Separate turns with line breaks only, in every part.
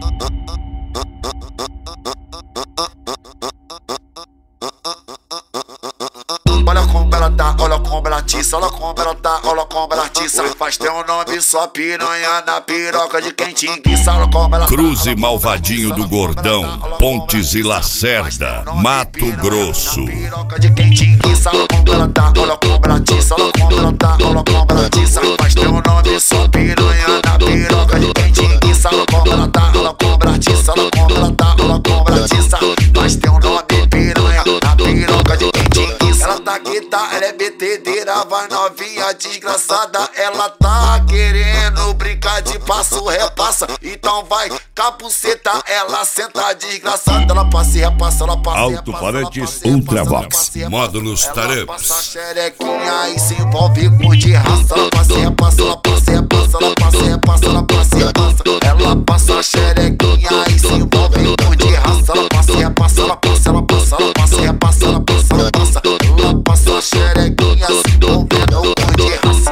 Olha como ela tá, olha como ela atiça, olha como ela tá, olha como ela atiça. Faz teu nome só piranha na piroca de quem te enguiça, olha como ela tá.
Cruze Malvadinho do Gordão, Pontes e Lacerda, Mato Grosso.
Piroca de quem te enguiça, olha como ela tá, olha como ela atiça, olha como ela tá, olha como ela atiça. Faz teu nome só piranha na piroca de quem te enguiça, olha como ela tá, olha como ela atiça, olha como ela tá, olha como ela atiça. Faz teu nome piranha na piroca de quem te enguiça. Ela tá guita, ela é betedeira, vai novinha desgraçada. Ela tá querendo brincar de passo, repassa. Então vai, capuceta, ela senta desgraçada. Ela passa e repassa, ela passa e repassa.
Alto-falantes Ultravox, módulos
Ela
Taramps.
passa a xerequinha e se envolve com de raça. Ela passa e repassa, ela passa e repassa, ela passa e repassa, ela passa e repassa. Ela passa a xerequinha e se envolve com de raça. Ela passa e repassa, ela passa, ela passa, ela passa e repassa, ela passa, ela passa. Ela passa a xerequinha se envolvendo com de raça.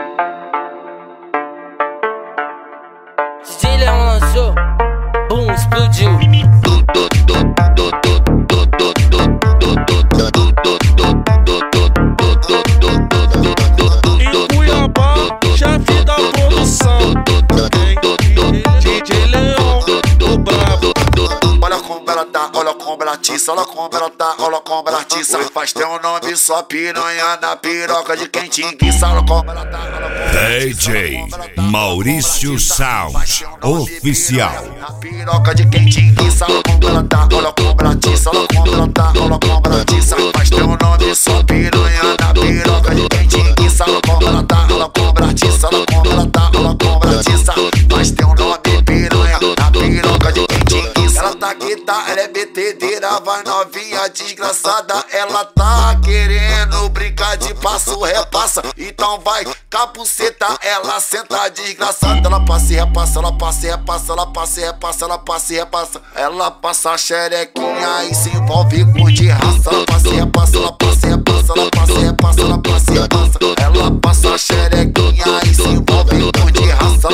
DJ Leão lançou, boom, explodiu.
Em Cuiabá, chefe da produção, DJ Leão, o brabo.
Olha como ela tá, olha como ela atiça, olha como ela tá, olha como ela atiça. Faz teu nome só piranha na piroca de quem te enguiça, olha como ela tá, olha como ela atiça.
DJ Maurício Sound Oficial.
Na piroca de quem te enguiça, olha como ela tá, olha como ela atiça, olha como ela tá, olha como ela atiça. Faz teu nome só piranha na piroca de quem te enguiça, olha como ela tá, olha como ela atiça, olha como ela tá, olha como ela atiça. Faz teu nome piranha na piroca de quem te enguiça. Ela tá guita, ela é betedeira, vai novinha desgraçada. Ela tá querendo brincar de passo, repassa. Então vai, capuceta, ela senta desgraçada. Ela passa e repassa, ela passa e repassa, ela passa e repassa, ela passa e repassa. Ela passa a xerequinha e se envolve com de raça. Ela passa e repassa, ela passa e repassa, ela passa e repassa, ela passa e repassa. Ela passa a xerequinha e se envolve com de raça.